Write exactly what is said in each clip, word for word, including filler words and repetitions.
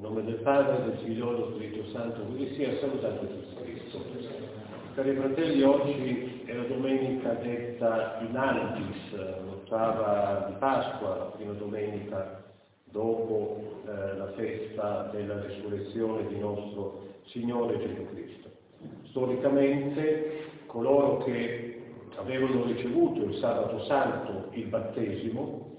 nome del Padre, del Figlio e dello Spirito Santo, così sia, salutato Gesù Cristo. Cari fratelli, oggi è la domenica detta in Albis, l'ottava di Pasqua, la prima domenica dopo eh, la festa della resurrezione di nostro Signore Gesù Cristo. Storicamente coloro che avevano ricevuto il sabato santo, il battesimo,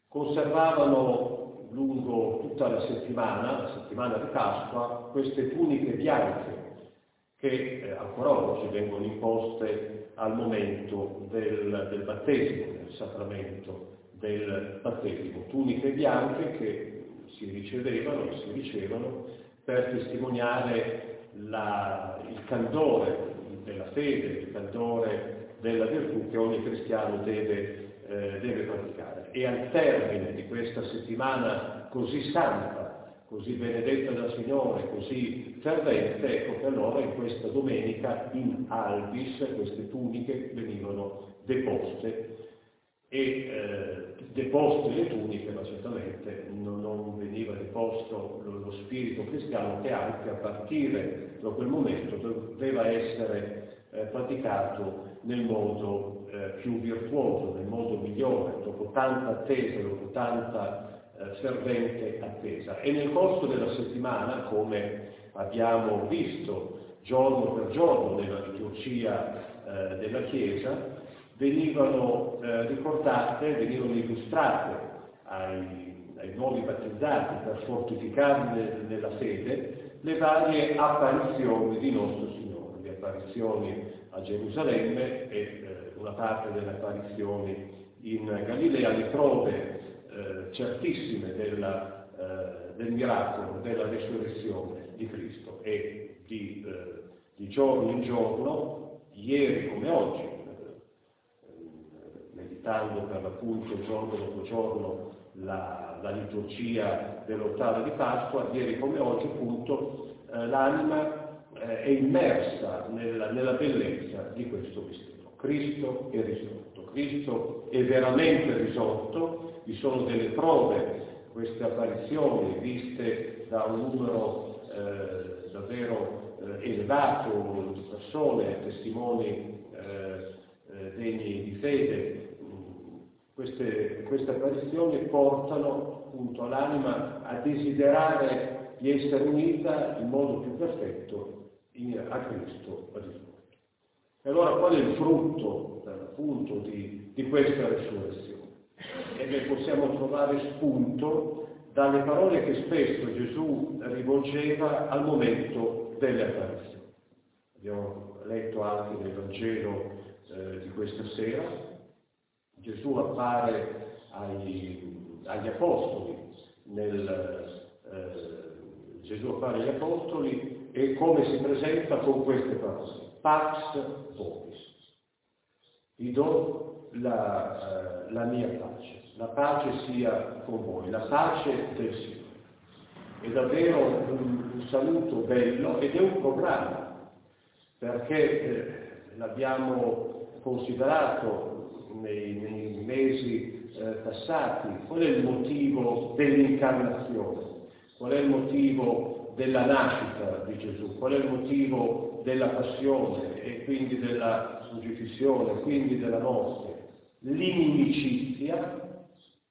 conservavano lungo tutta la settimana, la settimana di Pasqua, queste tuniche bianche che eh, ancora oggi vengono imposte al momento del, del battesimo, del sacramento del battesimo. Tuniche bianche che si ricevevano e si ricevono per testimoniare la, il candore della fede, il candore della virtù che ogni cristiano deve, eh, deve praticare. E al termine di questa settimana così santa, così benedetta dal Signore, così fervente, ecco che allora in questa domenica in Albis queste tuniche venivano deposte e eh, deposte le tuniche, ma certamente non, non veniva deposto lo, lo spirito cristiano, che anche a partire da quel momento doveva essere eh, praticato nel modo eh, più virtuoso, nel modo migliore, dopo tanta attesa, dopo tanta eh, fervente attesa. E nel corso della settimana, come abbiamo visto giorno per giorno nella liturgia eh, della Chiesa, venivano eh, ricordate, venivano illustrate ai, ai nuovi battezzati per fortificarli nella fede le varie apparizioni di nostro Signore, le apparizioni a Gerusalemme e eh, una parte delle apparizioni in Galilea, le prove eh, certissime della, eh, del miracolo, della resurrezione di Cristo, e di, eh, di giorno in giorno, ieri come oggi, meditando per l'appunto giorno dopo giorno la, la liturgia dell'ottava di Pasqua, ieri come oggi appunto eh, l'anima eh, è immersa nella, nella bellezza di questo mistero. Cristo è risorto, Cristo è veramente risorto, vi sono delle prove, queste apparizioni viste da un numero eh, davvero eh, elevato di persone, testimoni eh, eh, degni di fede. Queste, queste apparizioni portano appunto l'anima a desiderare di essere unita in modo più perfetto in, a Cristo risorto. E allora qual è il frutto appunto di, di questa resurrezione? E che possiamo trovare spunto dalle parole che spesso Gesù rivolgeva al momento delle apparizioni. Abbiamo letto anche nel Vangelo eh, di questa sera. Gesù appare ai, agli Apostoli, nel, eh, Gesù appare agli Apostoli e come si presenta con queste parole: Pax vobis, vi do la, eh, la mia pace, la pace sia con voi, la pace del Signore. È davvero un, un saluto bello ed è un programma, perché eh, l'abbiamo considerato Nei, nei mesi eh, passati, qual è il motivo dell'incarnazione, qual è il motivo della nascita di Gesù, qual è il motivo della passione e quindi della crocifissione, quindi della morte? L'inimicizia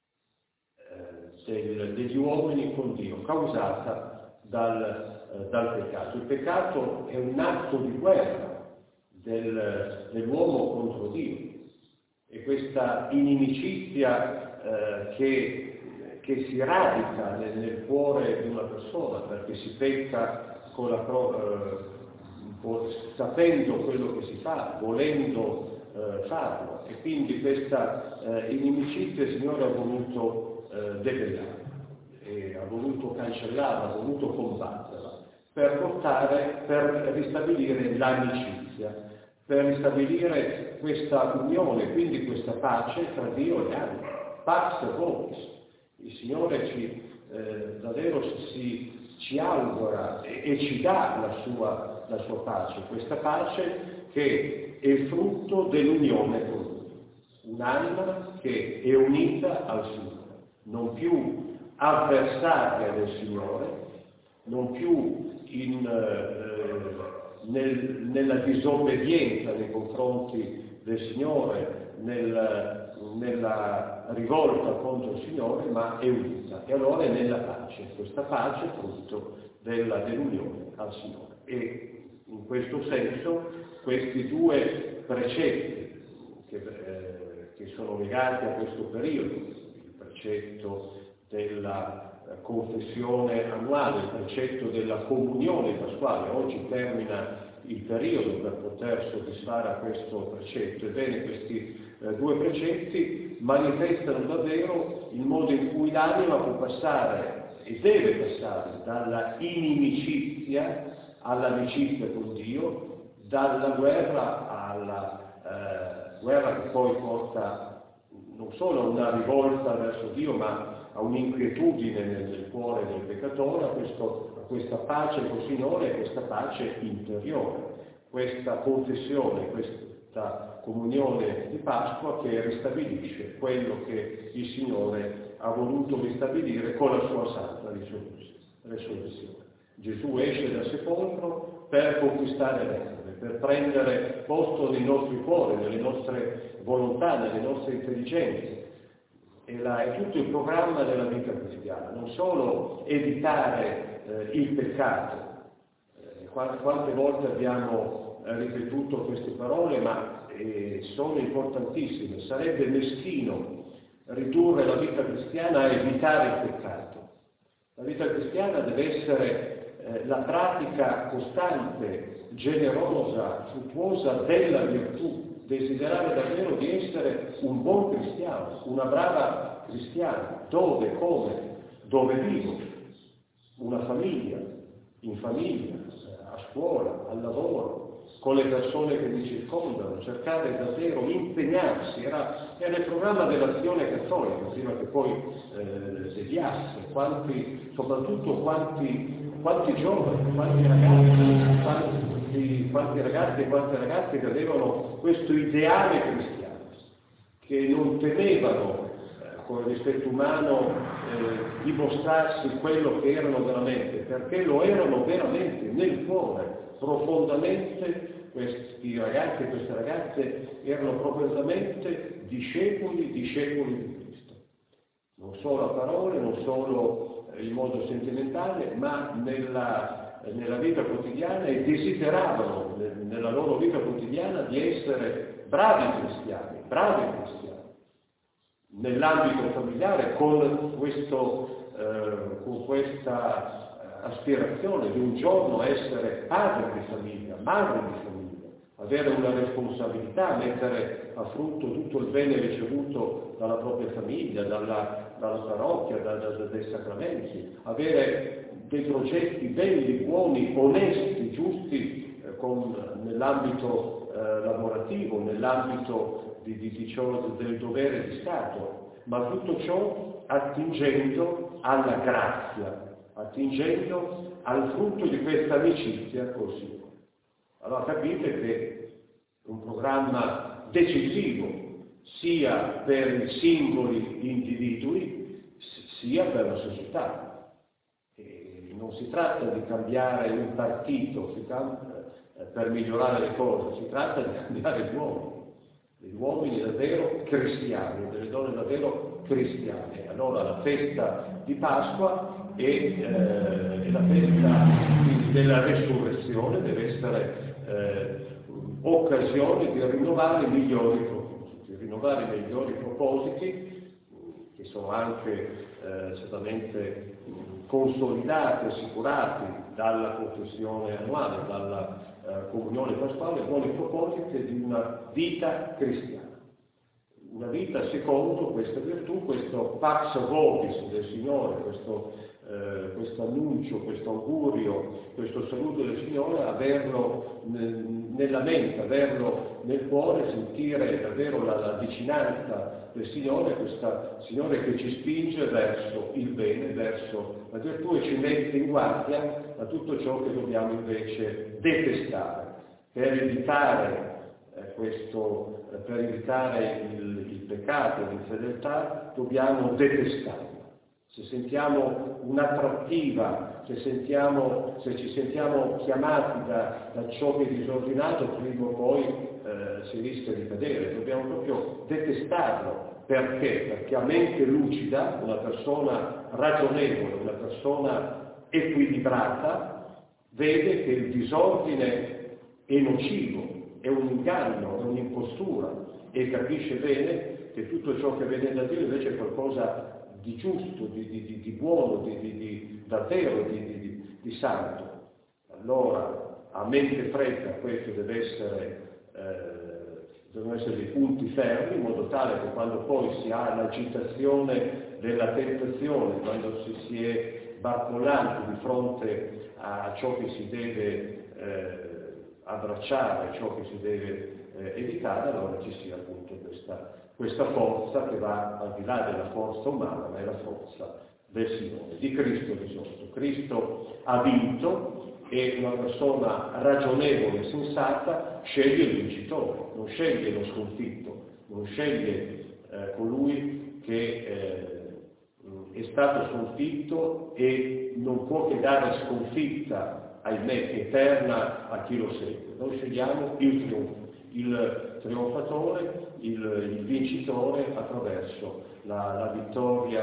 eh, del, degli uomini con Dio, causata dal, eh, dal peccato. Il peccato è un atto di guerra del, dell'uomo contro Dio. E questa inimicizia eh, che, che si radica nel, nel cuore di una persona, perché si pecca con la pro, eh, sapendo quello che si fa, volendo eh, farlo. E quindi questa eh, inimicizia il Signore ha voluto eh, debellare, e ha voluto cancellarla, ha voluto combatterla, per portare, per ristabilire l'amicizia, per ristabilire questa unione, quindi questa pace tra Dio e l'anima. Pax vobis. Il Signore ci, eh, davvero si, ci augura e, e ci dà la sua, la sua pace, questa pace che è frutto dell'unione con Lui. Un'anima che è unita al Signore, non più avversaria del Signore, non più in, eh, nel, nella disobbedienza nei confronti del Signore, nel, nella rivolta contro il Signore, ma è unita. E allora è nella pace, questa pace è frutto della, dell'unione al Signore. E in questo senso questi due precetti che, eh, che sono legati a questo periodo, il precetto della confessione annuale, il precetto della comunione pasquale, oggi termina il periodo per poter soddisfare a questo precetto. Ebbene, questi eh, due precetti manifestano davvero il modo in cui l'anima può passare e deve passare dalla inimicizia all'amicizia con Dio, dalla guerra alla eh, guerra che poi porta non solo a una rivolta verso Dio, ma a un'inquietudine nel, nel cuore del peccatore, a, questo, a questa pace col Signore e questa pace interiore, questa confessione, questa comunione di Pasqua che ristabilisce quello che il Signore ha voluto ristabilire con la sua santa risurrezione. Gesù esce dal sepolcro per conquistare l'essere, per prendere posto nei nostri cuori, nelle nostre volontà, nelle nostre intelligenze. E la, è tutto il programma della vita cristiana, non solo evitare eh, il peccato. Eh, quante, quante volte abbiamo eh, ripetuto queste parole, ma eh, sono importantissime. Sarebbe meschino ridurre la vita cristiana a evitare il peccato. La vita cristiana deve essere eh, la pratica costante, generosa, fruttuosa della virtù. Desiderare davvero di essere un buon cristiano, una brava cristiana, dove, come, dove vivo, una famiglia, in famiglia, a scuola, al lavoro, con le persone che mi circondano, cercare davvero di impegnarsi, era, era il programma dell'azione cattolica, prima che poi eh, deviasse, quanti, soprattutto quanti, quanti giovani, quanti ragazzi, quanti, quanti ragazzi e quante ragazze che avevano questo ideale cristiano, che non temevano eh, con il rispetto umano eh, dimostrarsi quello che erano veramente, perché lo erano veramente nel cuore, profondamente. Questi ragazzi e queste ragazze erano profondamente discepoli, discepoli di Cristo, non solo a parole, non solo in modo sentimentale, ma nella nella vita quotidiana, e desideravano nella loro vita quotidiana di essere bravi cristiani, bravi cristiani, nell'ambito familiare, con, questo, eh, con questa aspirazione di un giorno essere padre di famiglia, madre di famiglia, avere una responsabilità, mettere a frutto tutto il bene ricevuto dalla propria famiglia, dalla, dalla parrocchia, da, da, dai sacramenti, avere dei progetti belli, buoni, onesti, giusti, eh, con, nell'ambito eh, lavorativo, nell'ambito di, di, di ciò, del dovere di Stato, ma tutto ciò attingendo alla grazia, attingendo al frutto di questa amicizia col Signore. Allora capite che è un programma decisivo sia per i singoli individui sia per la società. Non si tratta di cambiare un partito si tratta, eh, per migliorare le cose, si tratta di cambiare gli uomini, degli uomini davvero cristiani, delle donne davvero cristiane. Allora la festa di Pasqua e, eh, e la festa della resurrezione deve essere eh, occasione di rinnovare i migliori propositi, rinnovare i migliori propositi che sono anche eh, certamente consolidati, assicurati dalla confessione annuale, dalla eh, comunione pasquale, buoni propositi di una vita cristiana. Una vita secondo questa virtù, questo pax vobis del Signore, questo, eh, questo annuncio, questo augurio, questo saluto del Signore, averlo nel, nella mente, averlo nel cuore, sentire davvero la, la vicinanza del Signore, questo Signore che ci spinge verso il bene, verso la virtù e ci mette in guardia da tutto ciò che dobbiamo invece detestare. Per evitare eh, questo, eh, per evitare il, il peccato, l'infedeltà, dobbiamo detestarlo. se sentiamo un'attrattiva, se, sentiamo, se ci sentiamo chiamati da, da ciò che è disordinato, prima o poi eh, si rischia di cadere. Dobbiamo proprio detestarlo. Perché? Perché a mente lucida, una persona ragionevole, una persona equilibrata, vede che il disordine è nocivo, è un inganno, è un'impostura, e capisce bene che tutto ciò che viene da Dio invece è qualcosa di giusto, di, di, di buono, di, di, di davvero di, di, di santo. Allora, a mente fredda, questo deve essere, eh, devono essere dei punti fermi, in modo tale che quando poi si ha l'agitazione della tentazione, quando si, si è barcollanti di fronte a ciò che si deve eh, abbracciare, ciò che si deve eh, evitare, allora ci sia appunto questa, questa forza che va al di là della forza umana, ma è la forza del Signore, di Cristo risorto. Cristo ha vinto e una persona ragionevole e sensata sceglie il vincitore, non sceglie lo sconfitto, non sceglie eh, colui che eh, è stato sconfitto e non può che dare sconfitta, ahimè, eterna a chi lo segue. Noi scegliamo il trionfo, il trionfatore, il, il vincitore attraverso la, la vittoria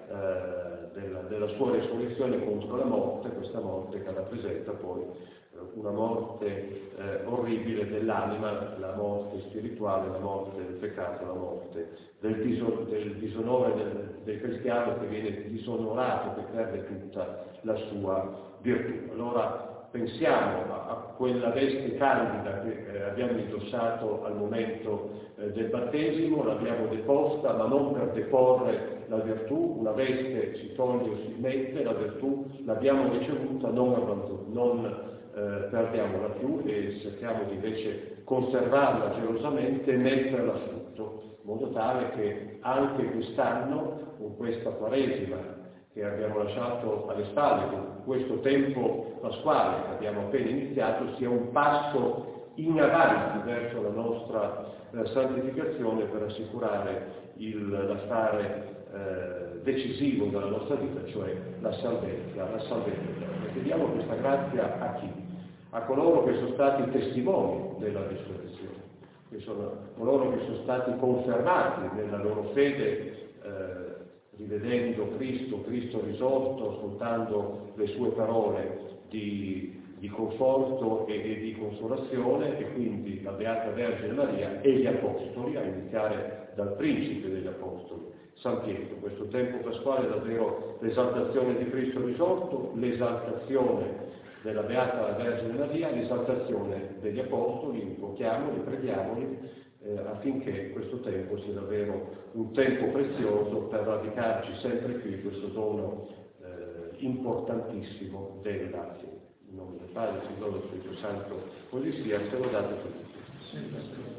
eh, della, della sua risurrezione contro la morte, questa morte che rappresenta poi eh, una morte eh, orribile dell'anima, la morte spirituale, la morte del peccato, la morte del, diso, del disonore del, del cristiano che viene disonorato, che perde tutta la sua virtù. Allora pensiamo a, a quella veste candida che eh, abbiamo indossato al momento eh, del battesimo, l'abbiamo deposta, ma non per deporre la virtù, una veste si toglie o si mette, la virtù l'abbiamo ricevuta, non, non eh, perdiamola più e cerchiamo di invece conservarla gelosamente e metterla a frutto, in modo tale che anche quest'anno, con questa Quaresima che abbiamo lasciato alle spalle, con questo tempo pasquale che abbiamo appena iniziato, sia un passo in avanti verso la nostra eh, santificazione per assicurare il, la stare eh, decisivo della nostra vita, cioè la salvezza, la salvezza. E chiediamo questa grazia a chi? A coloro che sono stati testimoni della risurrezione, che sono coloro che sono stati confermati nella loro fede, eh, rivedendo Cristo, Cristo risorto, ascoltando le sue parole di, di conforto e, e di consolazione, e quindi la Beata Vergine Maria e gli Apostoli, a iniziare dal principe degli Apostoli, San Pietro. Questo tempo pasquale è davvero l'esaltazione di Cristo risorto, l'esaltazione della Beata Vergine Maria, l'esaltazione degli Apostoli, invochiamoli, preghiamoli, Eh, affinché questo tempo sia davvero un tempo prezioso per radicarci sempre più in questo dono eh, importantissimo della fede. In nome del Padre, del Figlio e dello Spirito Santo, così sia, se lo date tutti.